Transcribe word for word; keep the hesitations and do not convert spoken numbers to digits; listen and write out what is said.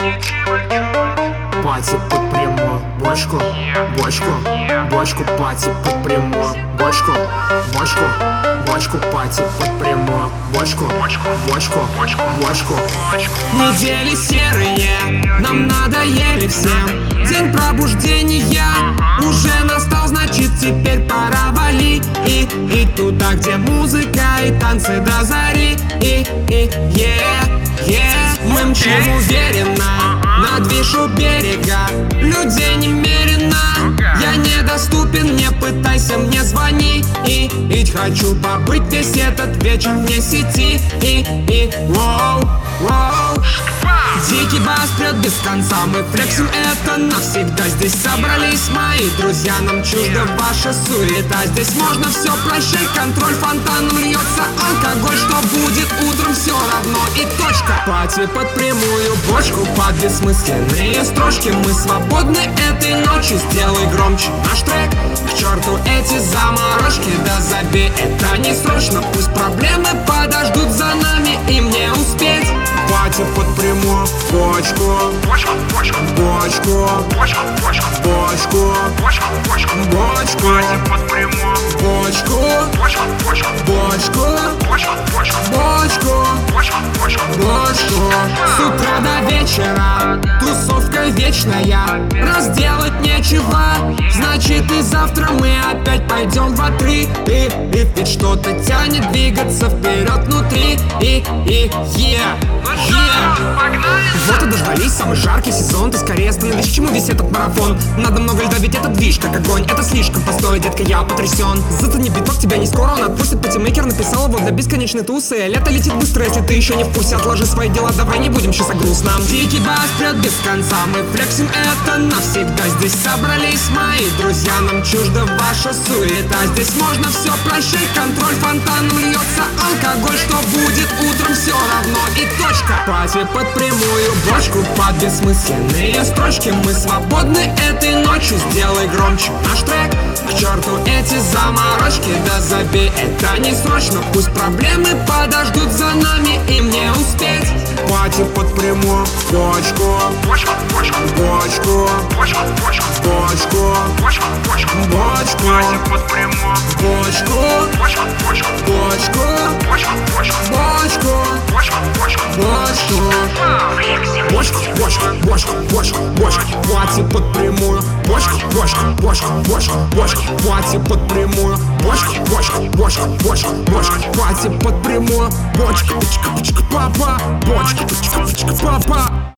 Пати под прямую бочку, бочку, бочку, пати под прямую бочку, бочку, бочку, пати под прямую бочку, бочку, бочку. Недели серые, нам надоели всем. День пробуждения уже настал, значит теперь пора вали. И, и туда, где музыка и танцы до зари. И, и, yeah, yeah. Мы мчим уверенно на движ у берега, людей немерено. Я недоступен, не пытайся мне звони. И, и хочу побыть весь этот вечер вне сети. И, и, воу, воу. Дикий бас прет без конца, мы флексим это навсегда. Здесь собрались мои друзья, нам чужда ваша суета. Здесь можно все прощать, контроль фонтаном льется алкоголь. Что будет утром, все равно и точка. Пати под прямую бочку, под бессмысленные строчки. Мы свободны этой ночью, сделай громче наш трек. К черту эти заморочки, да забей, это не срочно. Пусть проблемы подождут за нами, и мне успеть. Пати под прямую бочку, бочку, бочку, бочку, бочку, бочку, бочку, бочку, под прямую бочку, бочку, бочку, бочку, бочку. С утра до вечера тусовка вечная, разделать нечего, значит и завтра мы опять пойдем в три. И, и ведь что-то тянет двигаться вперед внутри. И, и, yeah, yeah. Вот и дождались, самый жаркий сезон. Ты скорее остановись, к чему весь этот марафон? Надо много льда, ведь это движ, как огонь. Это слишком, постой, детка, я потрясен. Зацени биток, тебя не скоро он отпустит. Патимейкер написал его для бесконечной тусы. Лето летит быстро, если ты еще не в курсе. Отложи свои дела, давай не будем сейчас о грустном. Дикий бас прет без конца, мы флексим это навсегда. Здесь собрались мои друзья, нам чужда ваша суета. Здесь можно все прощать, контроль фонтаном льется алкоголь. Что будет утром, все равно и точка. Пати под прямую бочку, под бессмысленные строчки. Мы свободны этой ночью, сделай громче наш трек. К черту эти заморочки, да забей, это не срочно. Пусть проблемы подождут за нами, и мне успеть. Пати под прямую бочку, бочку, бочку, бочку, бочку, бочку, бочку, бочку, под прямую бочку, бочку, бочку, бочку, бочку, бочку, бочку, бочку, бочку, бочку, бочку, пати под прямую бочку, бочку, бочку, бочку, бочку, пати под прямую бочку, бочку, бочку, бочку, бочку, пати под прямую бочку, бочка, бочка, папа, бочка, бочка, бочка, папа.